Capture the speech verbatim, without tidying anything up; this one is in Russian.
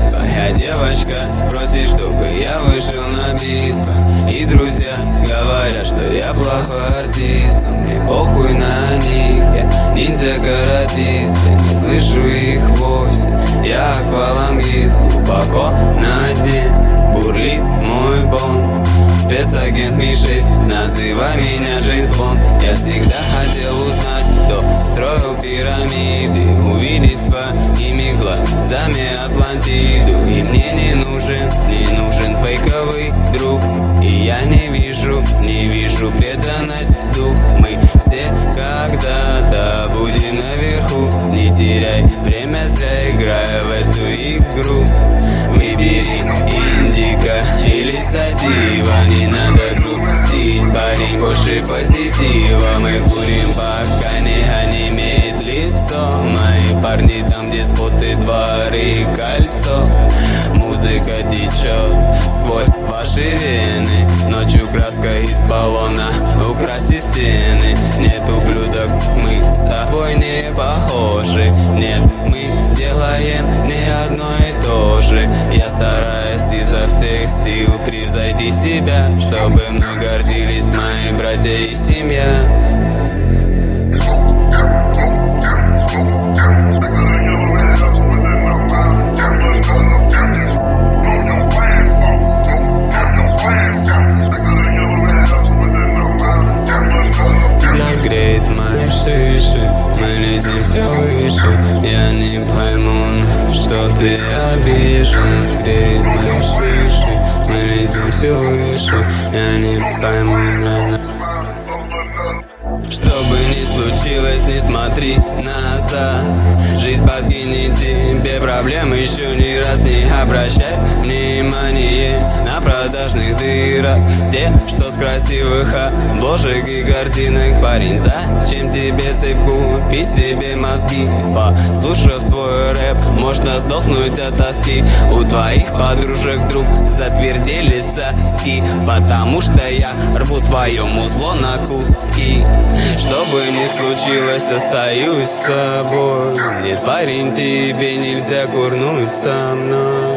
Твоя девочка просит, чтобы я вышел на битву. И друзья говорят, что я плохой артист, но мне похуй на них. Я ниндзя-каратист, я не слышу их вовсе. Я аквалангист, глубоко на дне бурлит мой бонг. Спецагент Ми шесть, называй меня Джеймс Бонд. Я всегда хотел узнать, кто строил пирамиды, увидеть своими глазами Атлантиду. И мне не нужен, не нужен фейковый друг. И я не вижу, не вижу преданность дух. Мы все когда-то будем наверху. Не теряй время зря, играя в эту игру. Выбери индика или сатива. Не надо грустить, парень, больше позитива. Мы курим, пока не онемеет лицо. Мои парни там, где споты, дворы, кольцо. Музыка течет сквозь ваши вены. Ночью краска из баллона украсит стены. Нет ублюдок, мы с тобой не похожи. Нет, мы делаем не одно и то же. Я стараюсь изо всех сил превзойти себя, чтобы мной гордились мои братья и семья. Греет мои шиши, мы летим все выше. Я не пойму, что ты обижен. Греет мои шиши, мы летим все выше. Я не пойму. Что бы ни случилось, не смотри назад. Жизнь подкинет тебе проблемы, еще ни раз не обращай внимание на продажных дырах, где что с красивых обложек и картинок. Парень, зачем тебе цепку? Купи себе мозги. Послушав твой рэп, можно сдохнуть от тоски. У твоих подружек вдруг затвердели соски, потому что я рву твое музло на куски. Что бы ни случилось, остаюсь с собой. Нет, парень, тебе нельзя курнуть со мной.